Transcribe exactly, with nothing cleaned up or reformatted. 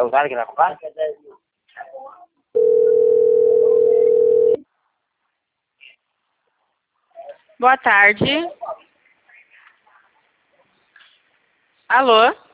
É usado aqui na comprar? Boa tarde. Alô?